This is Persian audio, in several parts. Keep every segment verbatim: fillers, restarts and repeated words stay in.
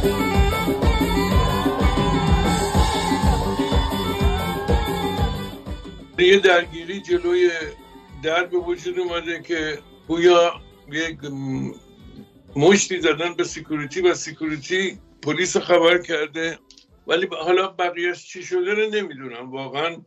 یه درگیری جلوی در به وجود اومده که گویا یک مشتی زدن به سکیوریتی و سکیوریتی پلیس خبر کرده، ولی حالا بقیهش چی شده رو نمیدونم. واقعا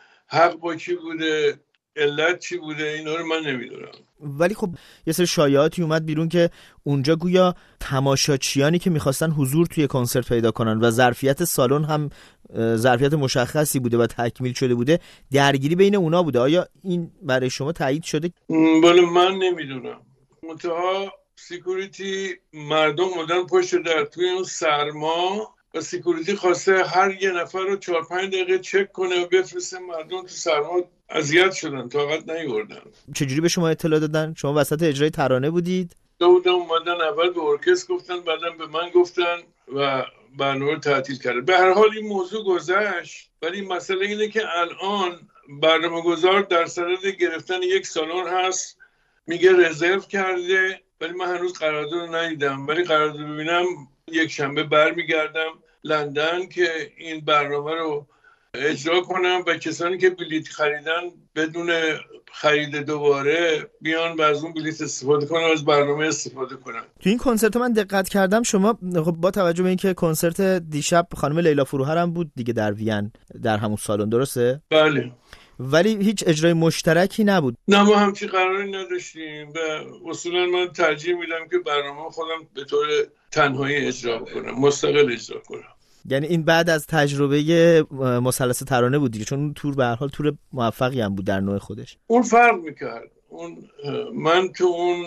حق با کی بوده، علت چی بوده، اینا رو من نمیدونم. ولی خب یه سری شایعاتی اومد بیرون که اونجا گویا تماشاچیانی که میخواستن حضور توی کنسرت پیدا کنن و ظرفیت سالن هم ظرفیت مشخصی بوده و تکمیل شده بوده، درگیری بین اونا بوده. آیا این برای شما تایید شده؟ بله من نمیدونم. منتها سکیوریتی مردم اومدن پشت در توی اون سرما و سکیوریتی خواسته هر یه نفر رو چهار پنج دقیقه چک کنه و بفرسته. مردم تو سرما اذیت شدن، طاقت نیاوردن. چجوری به شما اطلاع دادن؟ شما وسط اجرای ترانه بودید؟ بودن اومدن اول به ارکستر گفتن، بعداً به من گفتن و برنامه رو تعطیل کرد. به هر حال این موضوع گذشت، ولی مسئله اینه که الان برنامه‌گذار در صدد گرفتن یک سالن هست، میگه رزرو کرده، ولی من هنوز قرارداد رو ندیدم. ولی قرارداد ببینم یک شنبه برمیگردم لندن که این برنامه رو اجرا کنم و کسانی که بلیط خریدن بدون خرید دوباره بیان و از اون بلیط استفاده کنن و از برنامه استفاده کنن. تو این کنسرت من دقت کردم شما خب با توجه به اینکه کنسرت دیشب خانم لیلا فروهر هم بود دیگه در وین در همون سالن، درسته؟ بله. ولی هیچ اجرای مشترکی نبود. نه ما همچین قراری نداشتیم و اصولا من ترجیح میدم که برنامه خودم به طور تنهایی اجرا کنم، مستقل اجرا کنم. یعنی این بعد از تجربه مثلث ترانه بود دیگه، چون اون تور به هر حال تور موفقی هم بود در نوع خودش. اون فرق میکرد. اون من تو اون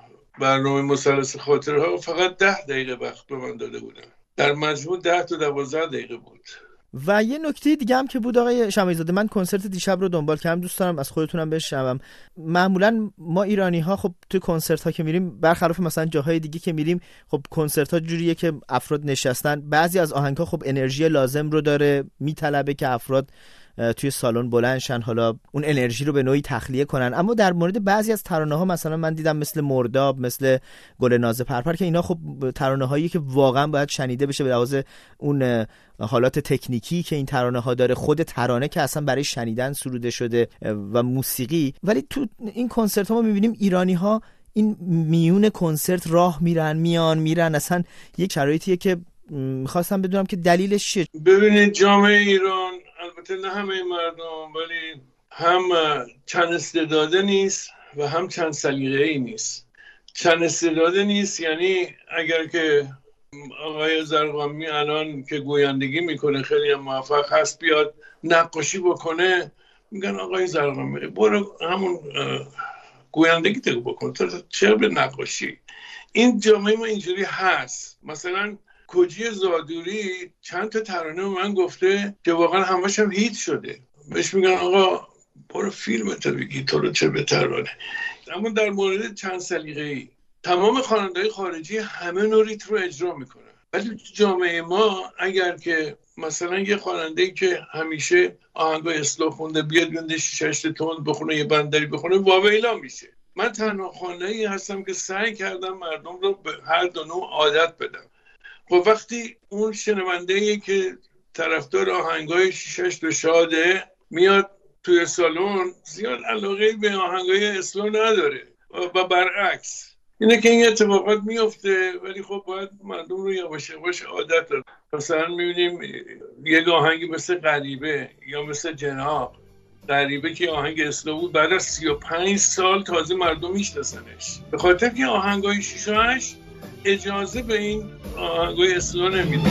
برنامه مثلث خاطرها فقط ده دقیقه وقت به من داده بودن، در مجموع ده تا دوازده دقیقه بود. و یه نکته دیگه هم که بود آقای شمعی‌زاده، من کنسرت دیشب رو دنبال کردم، دوست دارم از خودتونم بشنوم. معمولا ما ایرانی ها خب تو کنسرت ها که میریم، برخلاف مثلا جاهای دیگه که میریم، خب کنسرت ها جوریه که افراد نشستن، بعضی از آهنگ ها خب انرژی لازم رو داره، میطلبه که افراد توی سالن بلند شن، حالا اون انرژی رو به نوعی تخلیه کنن. اما در مورد بعضی از ترانه ها مثلا من دیدم مثل مرداب، مثل گل ناز پرپر که اینا خب ترانه هایی که واقعا باید شنیده بشه به لحاظ اون حالات تکنیکی که این ترانه ها داره، خود ترانه که اصلا برای شنیدن سروده شده و موسیقی. ولی تو این کنسرت ها ما میبینیم ایرانی ها این میون کنسرت راه میرن میان میرن، اصلا یک شرایطیه که میخواستم بدونم که دلیلش چیه. ببینید جامعه ایران، البته نه همه مردم، ولی هم چند استعداده نیست و هم چند سلیقه‌ای نیست. چند استعداده نیست یعنی اگر که آقای زرقامی الان که گویندگی میکنه خیلی هم موفق هست بیاد نقاشی بکنه، میگن آقای زرقامی برو همون گویندگی تو بکن، چرا به نقاشی؟ این جامعه ما اینجوری هست. مثلا کجی زادوری چند تا ترانه من گفته که واقعا همش هم هیت شده، بهش میگن آقا برو فیلمتو بگی تو رو چه به ترانه. اما در مورد چند سلیقه‌ای تمام خواننده‌های خارجی همه نوع ریتم رو اجرا میکنن، ولی جامعه ما اگر که مثلا یه خواننده‌ای که همیشه آهنگای اسلو خونده بیاد بنده شش تون بخونه یه بندری بخونه واویلا میشه. من تنها خواننده‌ای هستم که سعی کردم مردم رو به هر دو نوع عادت بدم. خب وقتی اون شنونده‌ای که طرفدار آهنگای شش دو شاده میاد توی سالن زیاد علاقه به آهنگای اسلو نداره و برعکس، اینه که این اتفاقات میفته. ولی خب باید مردم رو یواش یواش عادت داد. مثلا میبینیم یک آهنگی مثل غریبه یا مثل جناح، غریبه که آهنگ اسلو بود بعد از سی و پنج سال تازه مردم میشناسنش، به خاطر که آهنگای شش و هشت اجازه به این آهنگای اسلو نمیده.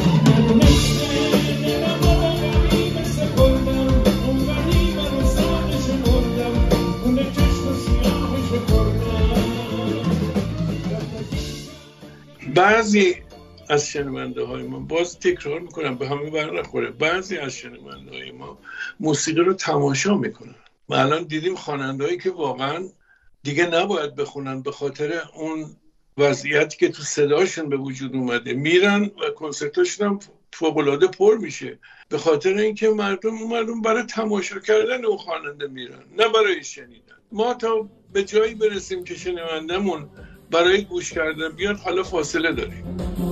بعضی از شنونده های ما، باز تکرار میکنم به همه بر نخوره، بعضی از شنونده های ما موسیقی رو تماشا میکنن. ما الان دیدیم خواننده هایی که واقعا دیگه نباید بخونن به خاطر اون وضعیتی که تو صداشون به وجود اومده، میرن و کنسرتاشون هم فوق‌العاده پر میشه به خاطر اینکه مردم مردم برای تماشا کردن اون خواننده میرن، نه برای شنیدن. ما تا به جایی برسیم که شنوندمون برای گوش کردن بیاد حالا فاصله داریم.